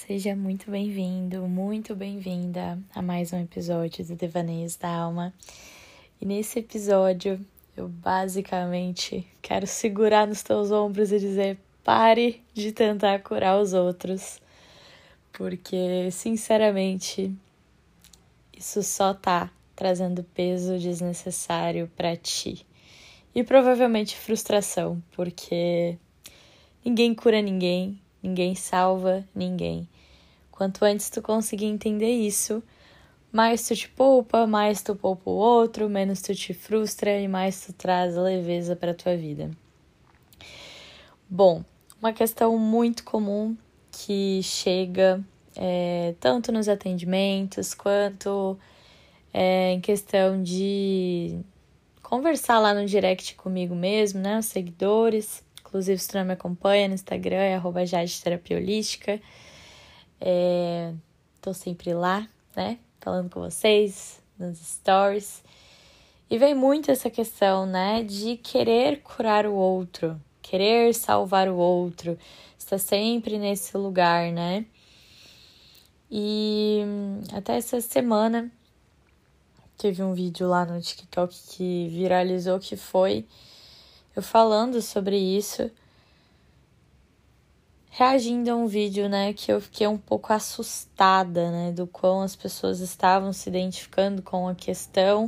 Seja muito bem-vindo, muito bem-vinda a mais um episódio do Devaneios da Alma. E nesse episódio, eu basicamente quero segurar nos teus ombros e dizer: pare de tentar curar os outros, porque, sinceramente, isso só tá trazendo peso desnecessário pra ti. E provavelmente frustração, porque ninguém cura ninguém, ninguém salva ninguém. Quanto antes tu conseguir entender isso, mais tu te poupa, mais tu poupa o outro, menos tu te frustra e mais tu traz leveza para tua vida. Bom, uma questão muito comum que chega tanto nos atendimentos quanto em questão de conversar lá no direct comigo mesmo, né? Os seguidores. Inclusive, se tu não me acompanha no Instagram, é @jadeterapiaholística. Tô sempre lá, né? Falando com vocês, nos stories. E vem muito essa questão, né? De querer curar o outro, querer salvar o outro. Está sempre nesse lugar, né? E até essa semana teve um vídeo lá no TikTok que viralizou, que foi eu falando sobre isso, reagindo a um vídeo, né, que eu fiquei um pouco assustada, né, do quão as pessoas estavam se identificando com a questão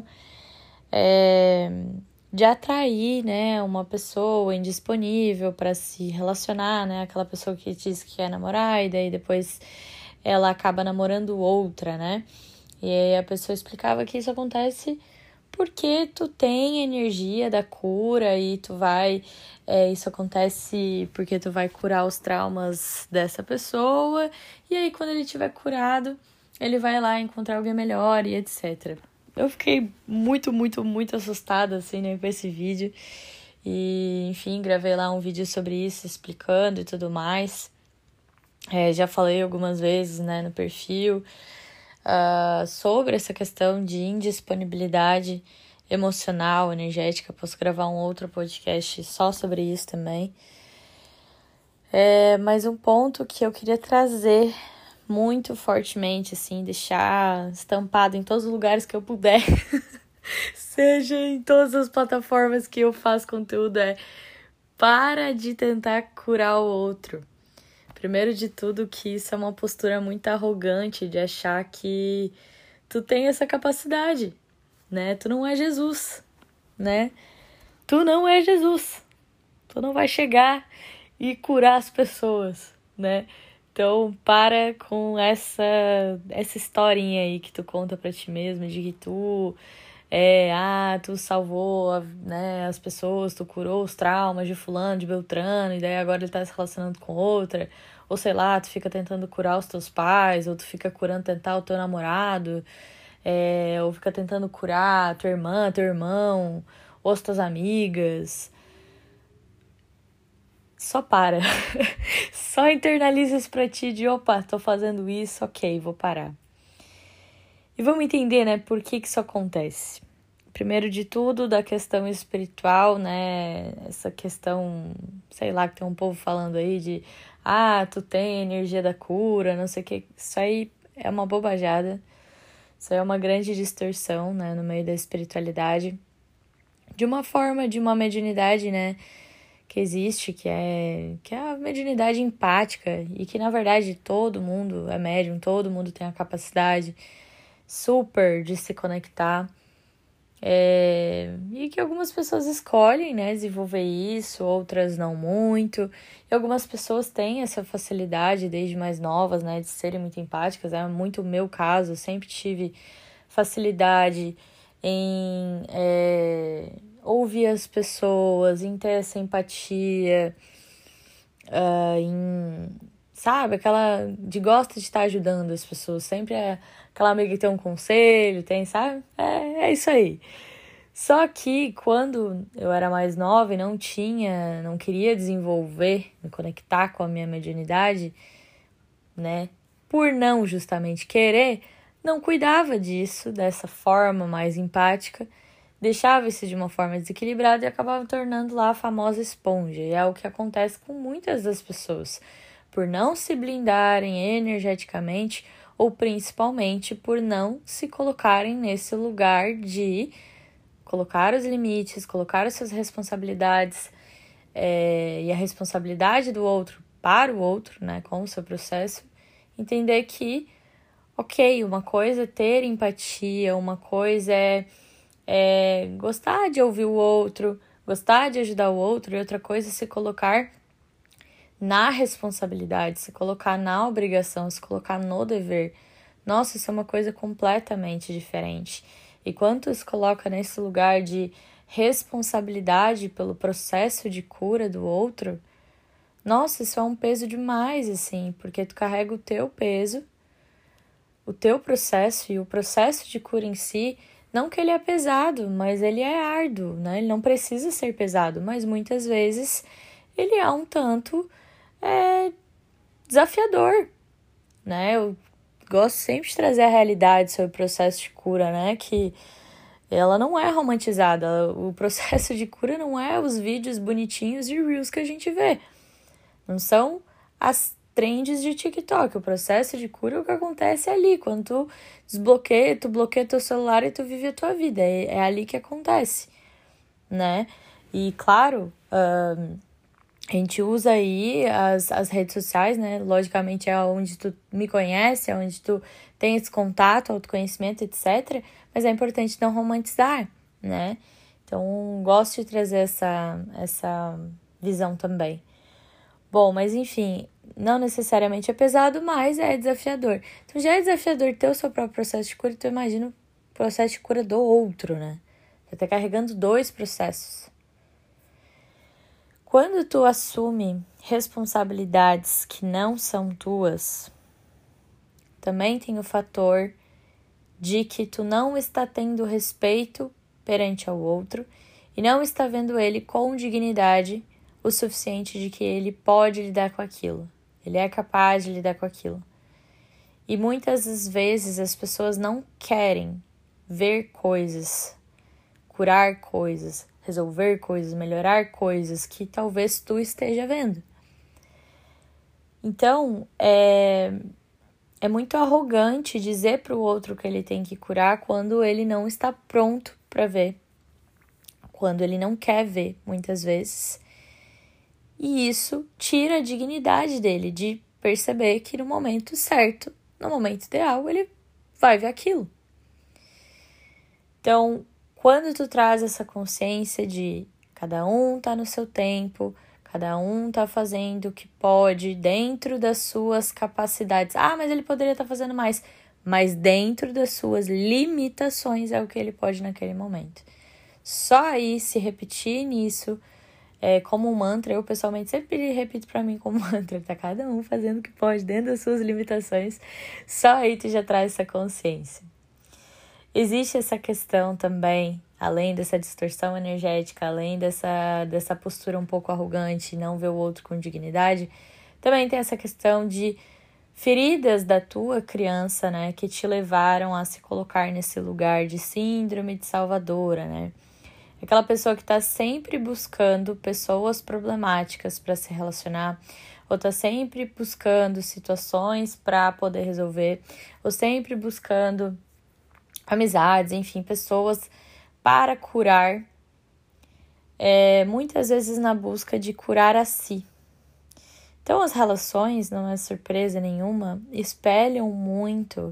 de atrair, né, uma pessoa indisponível para se relacionar, né, aquela pessoa que diz que quer namorar e daí depois ela acaba namorando outra, né, e aí a pessoa explicava que isso acontece porque tu tem energia da cura e tu vai... isso acontece porque tu vai curar os traumas dessa pessoa e aí quando ele tiver curado, ele vai lá encontrar alguém melhor e etc. Eu fiquei muito assustada, assim, né, com esse vídeo. E, enfim, gravei lá um vídeo sobre isso, explicando e tudo mais. Já falei algumas vezes, né, no perfil, sobre essa questão de indisponibilidade emocional, energética. Posso gravar um outro podcast só sobre isso também. Mas um ponto que eu queria trazer muito fortemente, assim, deixar estampado em todos os lugares que eu puder, seja em todas as plataformas que eu faço conteúdo, para de tentar curar o outro. Primeiro de tudo, que isso é uma postura muito arrogante de achar que tu tem essa capacidade, né? Tu não é Jesus, né? Tu não é Jesus. Tu não vai chegar e curar as pessoas, né? Então, para com essa historinha aí que tu conta pra ti mesmo, de que tu tu salvou, né, as pessoas, tu curou os traumas de fulano, de Beltrano, e daí agora ele tá se relacionando com outra. Ou sei lá, tu fica tentando curar os teus pais, ou tu fica tentar o teu namorado, ou fica tentando curar tua irmã, teu irmão, ou as tuas amigas. Só para. Só internaliza isso pra ti de, opa, tô fazendo isso, ok, vou parar. E vamos entender, né, por que isso acontece. Primeiro de tudo, da questão espiritual, né, essa questão, sei lá, que tem um povo falando aí de, tu tem energia da cura, não sei o que. Isso aí é uma bobajada. Isso aí é uma grande distorção, né, no meio da espiritualidade. De uma forma, de uma mediunidade, né, que existe, que é a mediunidade empática, e que, na verdade, todo mundo é médium, todo mundo tem a capacidade super de se conectar. E que algumas pessoas escolhem, né, desenvolver isso, outras não muito. E algumas pessoas têm essa facilidade desde mais novas, né, de serem muito empáticas. É muito o meu caso, eu sempre tive facilidade em ouvir as pessoas, em ter essa empatia, sabe, aquela de gosta de estar ajudando as pessoas, sempre é aquela amiga que tem um conselho, sabe, é isso aí. Só que quando eu era mais nova e não queria desenvolver, me conectar com a minha mediunidade, né, por não justamente querer, não cuidava disso dessa forma mais empática, deixava isso de uma forma desequilibrada e acabava tornando lá a famosa esponja. E é o que acontece com muitas das pessoas. por não se blindarem energeticamente ou principalmente por não se colocarem nesse lugar de colocar os limites, colocar as suas responsabilidades e a responsabilidade do outro para o outro, né, com o seu processo, entender que, ok, uma coisa é ter empatia, uma coisa é gostar de ouvir o outro, gostar de ajudar o outro, e outra coisa é se colocar na responsabilidade, se colocar na obrigação, se colocar no dever. Nossa, isso é uma coisa completamente diferente. E quando se coloca nesse lugar de responsabilidade pelo processo de cura do outro, nossa, isso é um peso demais, assim, porque tu carrega o teu peso, o teu processo e o processo de cura em si, não que ele é pesado, mas ele é árduo, né? Ele não precisa ser pesado, mas muitas vezes ele é um tanto desafiador, né? Eu gosto sempre de trazer a realidade sobre o processo de cura, né? Que ela não é romantizada. O processo de cura não é os vídeos bonitinhos de Reels que a gente vê. Não são as trends de TikTok. O processo de cura é o que acontece ali. Quando tu desbloqueia, tu bloqueia teu celular e tu vive a tua vida. É ali que acontece, né? E claro, a gente usa aí as redes sociais, né? Logicamente é onde tu me conhece, é onde tu tem esse contato, autoconhecimento, etc. Mas é importante não romantizar, né? Então, gosto de trazer essa visão também. Bom, mas enfim, não necessariamente é pesado, mas é desafiador. Então, já é desafiador ter o seu próprio processo de cura, então imagina o processo de cura do outro, né? Você tá carregando 2 processos. Quando tu assume responsabilidades que não são tuas, também tem o fator de que tu não está tendo respeito perante ao outro e não está vendo ele com dignidade o suficiente de que ele pode lidar com aquilo. Ele é capaz de lidar com aquilo. E muitas das vezes as pessoas não querem ver coisas, curar coisas, resolver coisas, melhorar coisas que talvez tu esteja vendo. Então, é muito arrogante dizer para o outro que ele tem que curar quando ele não está pronto para ver, quando ele não quer ver, muitas vezes. E isso tira a dignidade dele de perceber que no momento certo, no momento ideal, ele vai ver aquilo. Então, quando tu traz essa consciência de cada um tá no seu tempo, cada um tá fazendo o que pode dentro das suas capacidades. Ah, mas ele poderia estar fazendo mais. Mas dentro das suas limitações é o que ele pode naquele momento. Só aí se repetir nisso como um mantra, eu pessoalmente sempre repito pra mim como mantra, tá cada um fazendo o que pode dentro das suas limitações. Só aí tu já traz essa consciência. Existe essa questão também, além dessa distorção energética, além dessa postura um pouco arrogante, não ver o outro com dignidade, também tem essa questão de feridas da tua criança, né, que te levaram a se colocar nesse lugar de síndrome de salvadora, né? Aquela pessoa que está sempre buscando pessoas problemáticas para se relacionar, ou está sempre buscando situações para poder resolver, ou sempre buscando amizades, enfim, pessoas para curar, muitas vezes na busca de curar a si. Então, as relações, não é surpresa nenhuma, espelham muito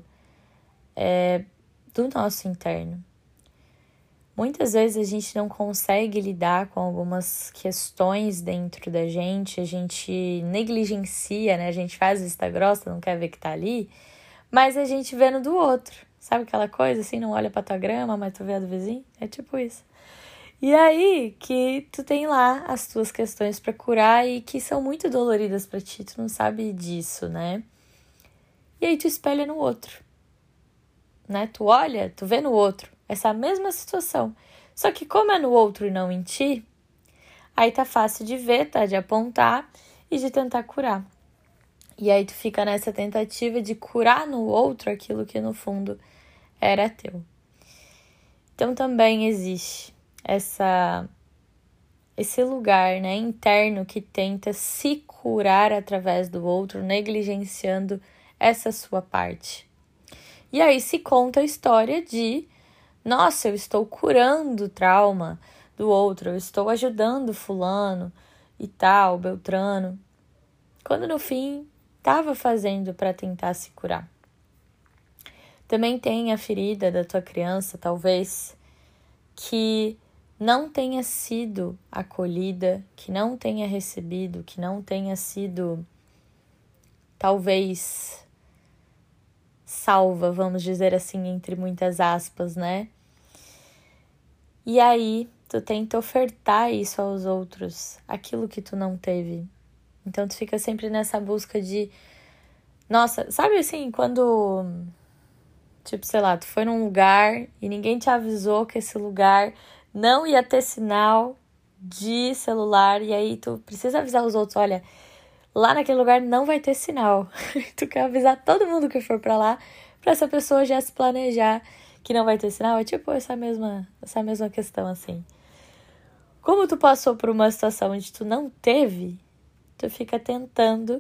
do nosso interno. Muitas vezes a gente não consegue lidar com algumas questões dentro da gente, a gente negligencia, né? A gente faz vista grossa, não quer ver que tá ali, mas a gente vê no do outro. Sabe aquela coisa assim, não olha pra tua grama, mas tu vê a do vizinho? É tipo isso. E aí que tu tem lá as tuas questões pra curar e que são muito doloridas pra ti, tu não sabe disso, né? E aí tu espelha no outro, né? Tu olha, tu vê no outro essa mesma situação. Só que como é no outro e não em ti, aí tá fácil de ver, tá? De apontar e de tentar curar. E aí tu fica nessa tentativa de curar no outro aquilo que no fundo era teu. Então também existe esse lugar, né, interno que tenta se curar através do outro, negligenciando essa sua parte. E aí se conta a história de, nossa, eu estou curando o trauma do outro, eu estou ajudando fulano e tal, beltrano, quando no fim estava fazendo para tentar se curar. Também tem a ferida da tua criança, talvez, que não tenha sido acolhida, que não tenha recebido, que não tenha sido, talvez, salva, vamos dizer assim, entre muitas aspas, né? E aí, tu tenta ofertar isso aos outros, aquilo que tu não teve. Então, tu fica sempre nessa busca de... Nossa, sabe assim, quando... Tipo, sei lá, tu foi num lugar e ninguém te avisou que esse lugar não ia ter sinal de celular. E aí tu precisa avisar os outros, olha, lá naquele lugar não vai ter sinal. Tu quer avisar todo mundo que for pra lá, pra essa pessoa já se planejar que não vai ter sinal. É tipo essa mesma questão, assim. Como tu passou por uma situação onde tu não teve, tu fica tentando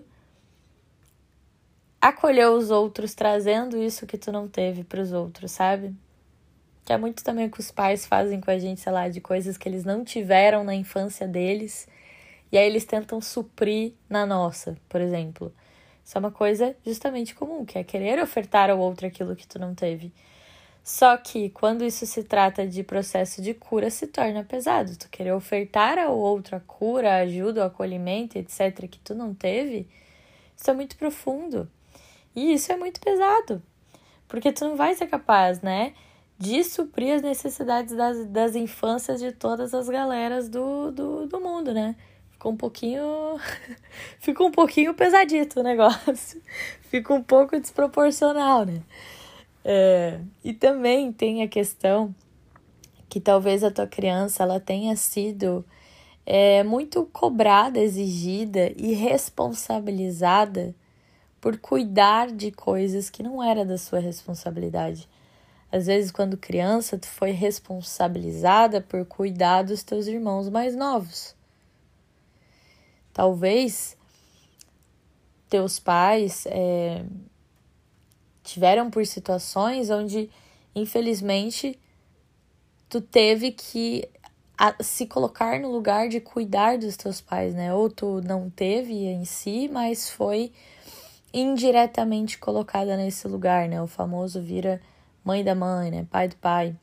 acolher os outros, trazendo isso que tu não teve pros outros, sabe? Que é muito também o que os pais fazem com a gente, sei lá, de coisas que eles não tiveram na infância deles, e aí eles tentam suprir na nossa, por exemplo. Isso é uma coisa justamente comum, que é querer ofertar ao outro aquilo que tu não teve. Só que quando isso se trata de processo de cura, se torna pesado. Tu querer ofertar ao outro a cura, a ajuda, o acolhimento, etc., que tu não teve, isso é muito profundo. E isso é muito pesado, porque tu não vai ser capaz, né, de suprir as necessidades das infâncias de todas as galeras do mundo, né? Fica um pouquinho pesadito o negócio. Fica um pouco desproporcional, né? E também tem a questão que talvez a tua criança ela tenha sido muito cobrada, exigida e responsabilizada por cuidar de coisas que não era da sua responsabilidade. Às vezes, quando criança, tu foi responsabilizada por cuidar dos teus irmãos mais novos. Talvez teus pais tiveram por situações onde, infelizmente, tu teve que se colocar no lugar de cuidar dos teus pais, né? Ou tu não teve em si, mas foi indiretamente colocada nesse lugar, né? O famoso vira mãe da mãe, né? Pai do pai.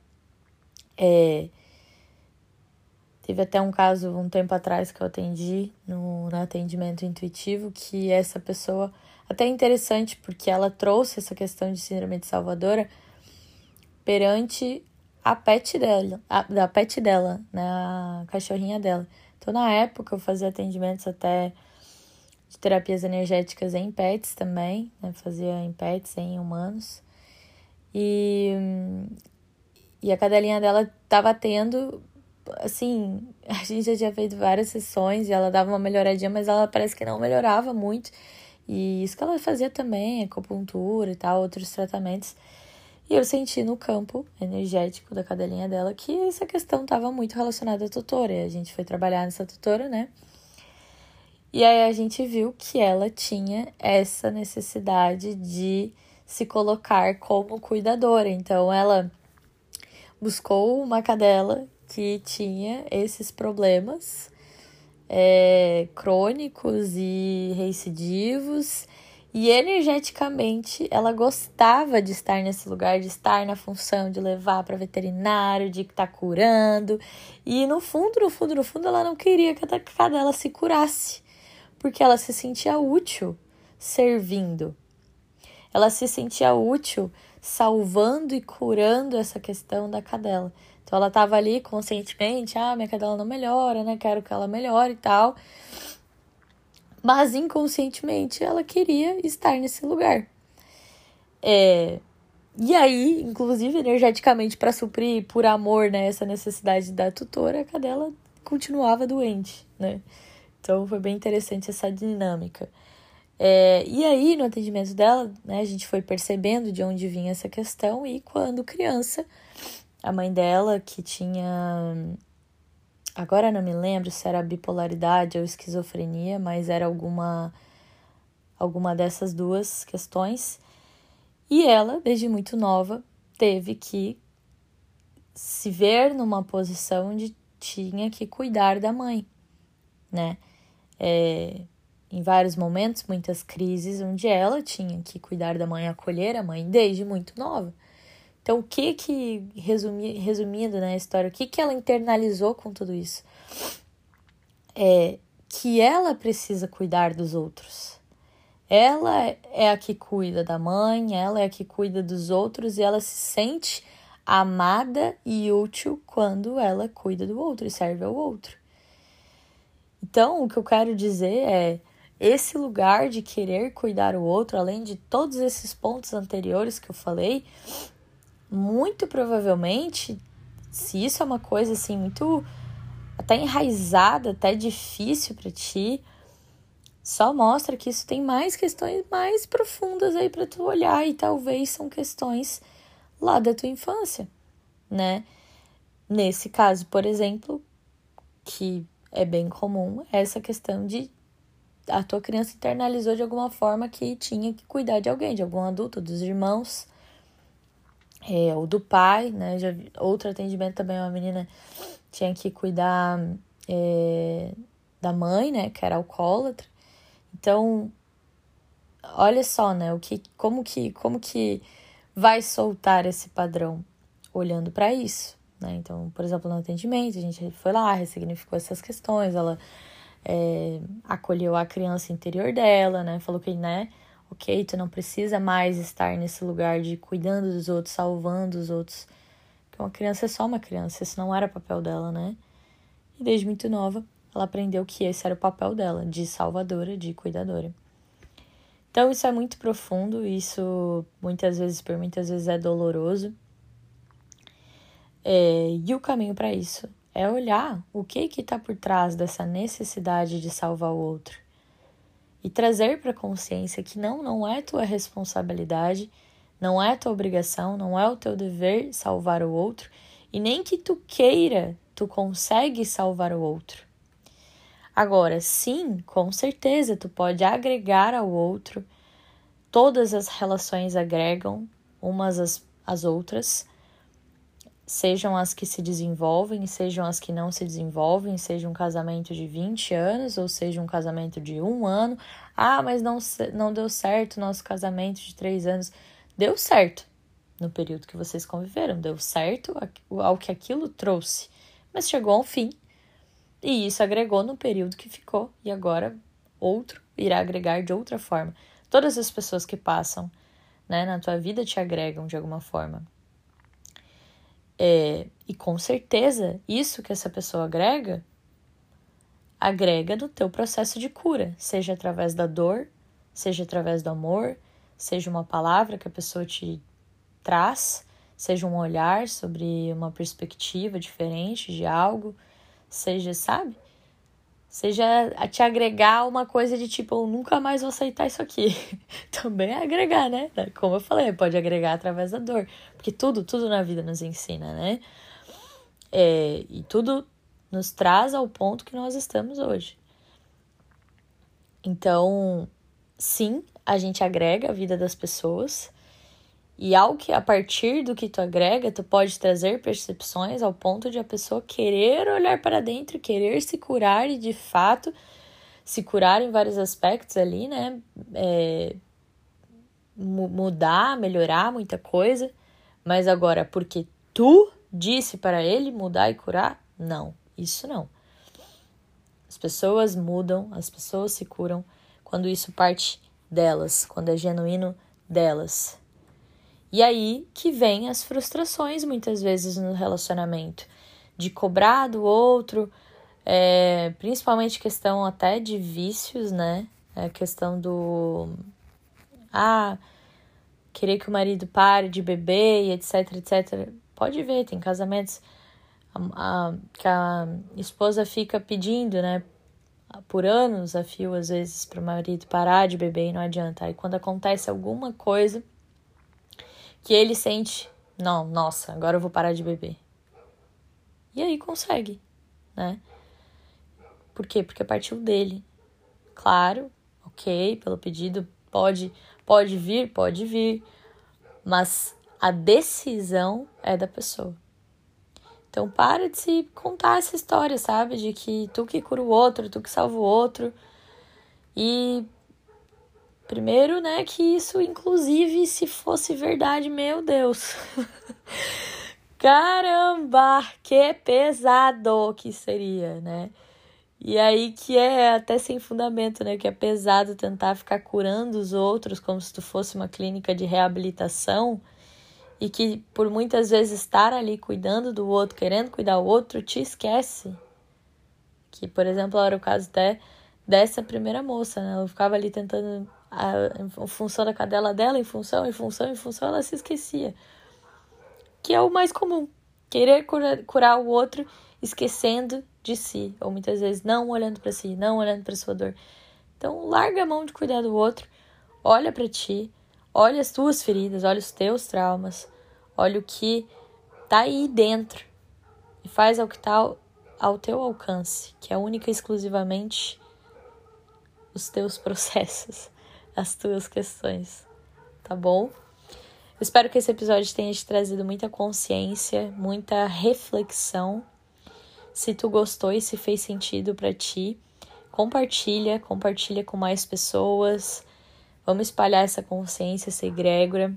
Teve até um caso, um tempo atrás, que eu atendi no atendimento intuitivo, que essa pessoa, até interessante, porque ela trouxe essa questão de síndrome de Salvadora perante a pet dela, né? A cachorrinha dela. Então, na época, eu fazia atendimentos até de terapias energéticas em pets também, né? Fazia em pets, em humanos. E a cadelinha dela tava tendo, assim, a gente já tinha feito várias sessões e ela dava uma melhoradinha, mas ela parece que não melhorava muito. E isso que ela fazia também, acupuntura e tal, outros tratamentos. E eu senti no campo energético da cadelinha dela que essa questão estava muito relacionada à tutora. E a gente foi trabalhar nessa tutora, né? E aí a gente viu que ela tinha essa necessidade de se colocar como cuidadora. Então, ela buscou uma cadela que tinha esses problemas crônicos e recidivos. E energeticamente, ela gostava de estar nesse lugar, de estar na função de levar para veterinário, de estar curando. E no fundo, ela não queria que a cadela se curasse, porque ela se sentia útil servindo. Ela se sentia útil salvando e curando essa questão da cadela. Então, ela estava ali conscientemente, minha cadela não melhora, né? Quero que ela melhore e tal. Mas, inconscientemente, ela queria estar nesse lugar. E aí, inclusive, energeticamente, para suprir por amor, né, essa necessidade da tutora, a cadela continuava doente, né? Então, foi bem interessante essa dinâmica. E aí, no atendimento dela, né, a gente foi percebendo de onde vinha essa questão. E quando criança, a mãe dela, que tinha Agora não me lembro se era bipolaridade ou esquizofrenia, mas era alguma dessas duas questões. E ela, desde muito nova, teve que se ver numa posição de tinha que cuidar da mãe, né? Em vários momentos, muitas crises, onde ela tinha que cuidar da mãe, acolher a mãe desde muito nova. Então, o que resumindo, né, a história, o que ela internalizou com tudo isso? Que ela precisa cuidar dos outros. Ela é a que cuida da mãe, ela é a que cuida dos outros e ela se sente amada e útil quando ela cuida do outro e serve ao outro. Então, o que eu quero dizer é esse lugar de querer cuidar o outro, além de todos esses pontos anteriores que eu falei, muito provavelmente, se isso é uma coisa assim muito até enraizada, até difícil para ti, só mostra que isso tem mais questões mais profundas aí para tu olhar e talvez são questões lá da tua infância, né? Nesse caso, por exemplo, que é bem comum, essa questão de a tua criança internalizou de alguma forma que tinha que cuidar de alguém, de algum adulto, dos irmãos, ou do pai, né? Já vi, outro atendimento também, uma menina tinha que cuidar da mãe, né? Que era alcoólatra. Então, olha só, né? Como que vai soltar esse padrão olhando para isso, né? Então, por exemplo, no atendimento, a gente foi lá, ressignificou essas questões, ela acolheu a criança interior dela, né? Falou que, né? Ok, tu não precisa mais estar nesse lugar de cuidando dos outros, salvando os outros. Porque uma criança é só uma criança, esse não era o papel dela, né? E desde muito nova, ela aprendeu que esse era o papel dela, de salvadora, de cuidadora. Então, isso é muito profundo, isso por muitas vezes é doloroso. E o caminho para isso é olhar o que está por trás dessa necessidade de salvar o outro. E trazer para a consciência que não é tua responsabilidade, não é tua obrigação, não é o teu dever salvar o outro, e nem que tu queira, tu consegue salvar o outro. Agora, sim, com certeza, tu pode agregar ao outro, todas as relações agregam umas às outras, sejam as que se desenvolvem, sejam as que não se desenvolvem, seja um casamento de 20 anos ou seja um casamento de 1 ano. Ah, mas não deu certo o nosso casamento de 3 anos. Deu certo no período que vocês conviveram, deu certo ao que aquilo trouxe, mas chegou ao fim e isso agregou no período que ficou e agora outro irá agregar de outra forma. Todas as pessoas que passam, né, na tua vida te agregam de alguma forma. E com certeza, isso que essa pessoa agrega no teu processo de cura, seja através da dor, seja através do amor, seja uma palavra que a pessoa te traz, seja um olhar sobre uma perspectiva diferente de algo, seja, sabe? Seja a te agregar uma coisa de tipo, eu nunca mais vou aceitar isso aqui. Também é agregar, né? Como eu falei, pode agregar através da dor. Porque tudo na vida nos ensina, né? E tudo nos traz ao ponto que nós estamos hoje. Então, sim, a gente agrega a vida das pessoas. E a partir do que tu agrega, tu pode trazer percepções ao ponto de a pessoa querer olhar para dentro, querer se curar e, de fato, se curar em vários aspectos ali, né? Mudar, melhorar muita coisa. Mas agora, porque tu disse para ele mudar e curar? Não, isso não. As pessoas mudam, as pessoas se curam quando isso parte delas, quando é genuíno delas. E aí que vem as frustrações, muitas vezes, no relacionamento. De cobrar do outro, principalmente questão até de vícios, né? A questão do... querer que o marido pare de beber e etc, etc. Pode ver, tem casamentos que a esposa fica pedindo, né? Por anos a fio, às vezes, para o marido parar de beber e não adianta. Aí quando acontece alguma coisa... que ele sente, não, nossa, agora eu vou parar de beber. E aí consegue. né? Por quê? Porque partiu dele. Claro, ok, pelo pedido, pode vir, mas a decisão é da pessoa. Então, para de se contar essa história, sabe? De que tu que cura o outro, tu que salva o outro. E primeiro, né, que isso, inclusive, se fosse verdade, meu Deus. Caramba, que pesado que seria, né? E aí que é até sem fundamento, né? Que é pesado tentar ficar curando os outros como se tu fosse uma clínica de reabilitação. E que por muitas vezes estar ali cuidando do outro, querendo cuidar do outro, te esquece. Que, por exemplo, era o caso até dessa primeira moça, né? Ela ficava ali tentando, em função da cadela dela, em função, ela se esquecia. Que é o mais comum. Querer curar o outro, esquecendo de si. Ou muitas vezes não olhando para si, não olhando para sua dor. Então, larga a mão de cuidar do outro, olha para ti, olha as tuas feridas, olha os teus traumas, olha o que tá aí dentro e faz o que tá ao teu alcance, que é única e exclusivamente os teus processos, as tuas questões, tá bom? Eu espero que esse episódio tenha te trazido muita consciência, muita reflexão. Se tu gostou e se fez sentido pra ti, compartilha com mais pessoas. Vamos espalhar essa consciência, essa egrégora.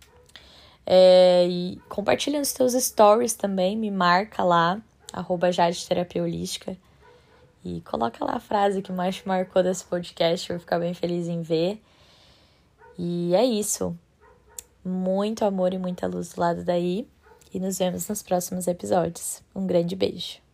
E compartilha nos teus stories também, me marca lá, @JadeTerapiaHolística. E coloca lá a frase que mais te marcou desse podcast, eu vou ficar bem feliz em ver. E é isso. Muito amor e muita luz do lado daí. E nos vemos nos próximos episódios. Um grande beijo.